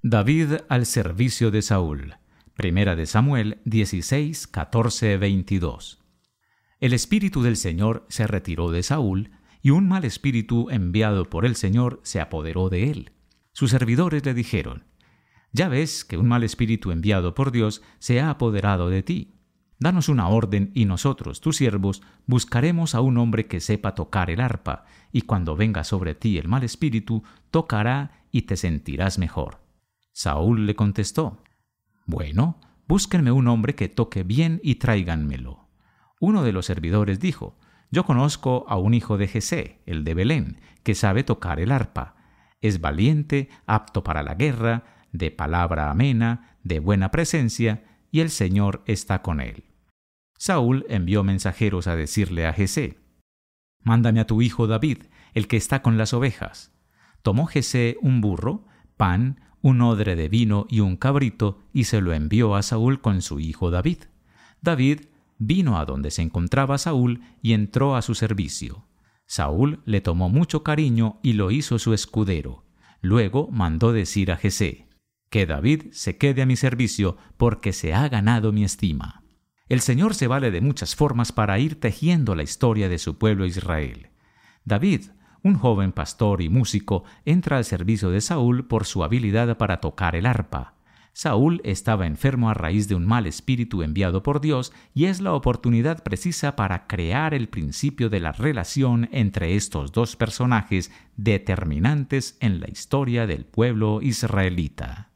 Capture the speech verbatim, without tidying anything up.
David al servicio de Saúl. Primera de Samuel dieciséis, catorce, veintidós. El espíritu del Señor se retiró de Saúl, y un mal espíritu enviado por el Señor se apoderó de él. Sus servidores le dijeron: «Ya ves que un mal espíritu enviado por Dios se ha apoderado de ti. Danos una orden y nosotros, tus siervos, buscaremos a un hombre que sepa tocar el arpa, y cuando venga sobre ti el mal espíritu, tocará y te sentirás mejor». Saúl le contestó: «Bueno, búsquenme un hombre que toque bien y tráiganmelo». Uno de los servidores dijo: «Yo conozco a un hijo de Jesé, el de Belén, que sabe tocar el arpa. Es valiente, apto para la guerra, de palabra amena, de buena presencia, y el Señor está con él». Saúl envió mensajeros a decirle a Jesé: «Mándame a tu hijo David, el que está con las ovejas». Tomó Jesé un burro, pan, un odre de vino y un cabrito, y se lo envió a Saúl con su hijo David. David vino a donde se encontraba Saúl y entró a su servicio. Saúl le tomó mucho cariño y lo hizo su escudero. Luego mandó decir a Jesé: «Que David se quede a mi servicio, porque se ha ganado mi estima». El Señor se vale de muchas formas para ir tejiendo la historia de su pueblo Israel. David, un joven pastor y músico, entra al servicio de Saúl por su habilidad para tocar el arpa. Saúl estaba enfermo a raíz de un mal espíritu enviado por Dios, y es la oportunidad precisa para crear el principio de la relación entre estos dos personajes determinantes en la historia del pueblo israelita.